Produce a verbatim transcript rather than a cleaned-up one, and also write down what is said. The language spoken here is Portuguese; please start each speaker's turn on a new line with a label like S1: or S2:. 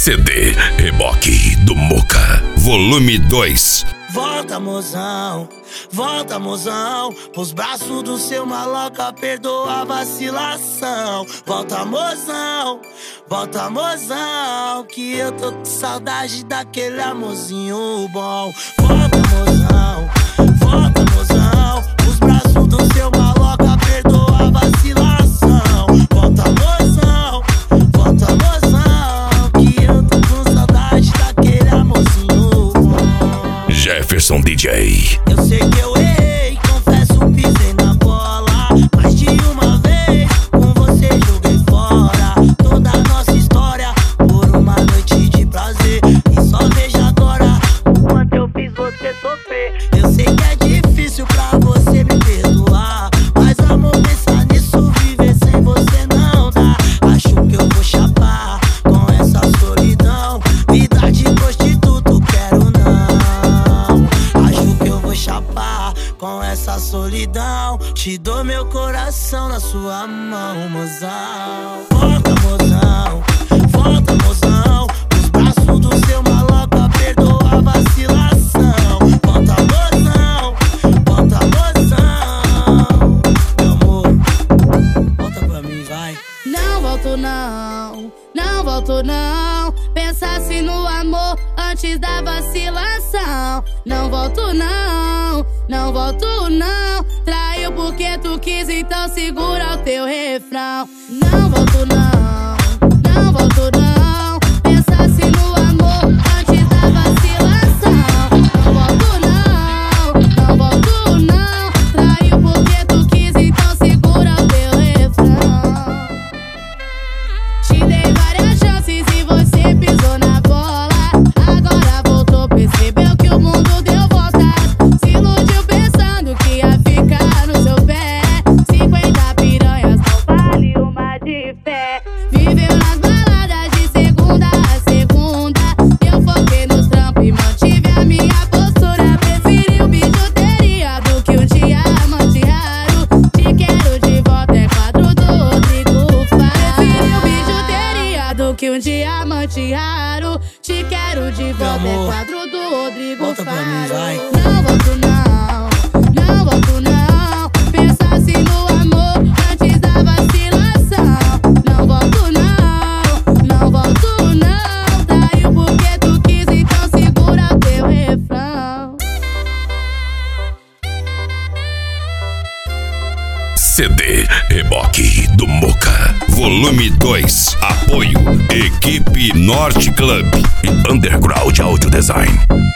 S1: C D Reboque do Moca, volume dois.
S2: Volta, mozão, volta, mozão, pros braços do seu maloca, perdoa a vacilação. Volta, mozão, volta, mozão, que eu tô com saudade daquele amorzinho bom. Volta, mozão, volta, mozão, pros braços do seu maloca, perdoa a vacilação. Volta, mozão, volta, mozão, que eu tô com saudade daquele amorzinho bom.
S1: Jefferson D J.
S2: Eu sei que eu errei, confesso, pisei na bola. Mais de uma vez, com você joguei fora toda a nossa história por uma noite de prazer. E só veja agora o quanto eu fiz você sofrer. Eu sei que é difícil pra você me perdoar, mas amor, pensar nisso, viver sem você não dá. Acho que eu vou chapar com essa solidão. Vida de prostituto, quero não. Chapar com essa solidão. Te dou meu coração na sua mão, mozão. Volta, mozão, volta, mozão, os braços do seu maloca, perdoa a vacilação. Volta, mozão, volta, mozão, meu amor, volta pra mim, vai.
S3: Não volto não, não volto não. Pensasse no amor antes da vacilação. Não volto não, não volto não. Traiu porque tu quis, então segura o teu refrão. Não volto não, não volto não. Pensasse no amor antes da vacilação. Não volto não, não volto não. Traiu porque tu quis, então segura o teu refrão. Te dei várias chances e você pisou na bola. Agora voltou, percebeu que o mundo deu voltas. Se iludiu pensando que ia ficar no seu pé. Cinquenta piranhas não vale uma de fé. Viveu nas baladas de segunda a segunda. Eu foquei nos trampos e mantive a minha postura. Preferiu bijuteria do que um diamante raro. Te quero de volta, é quadro do Rodrigo Faro. Preferiu bijuteria do que um diamante raro. Te quero de volta, é quadro do Rodrigo
S2: volta pra mim, vai.
S3: Faro. Não volto não, não volto não. Pensasse no amor antes da vacilação. Não volto não, não volto não. Traiu porque tu quis, então segura o teu refrão.
S1: C D Reboque do Moca, volume dois. Apoio Equipe Norte Club e Underground Audio Design.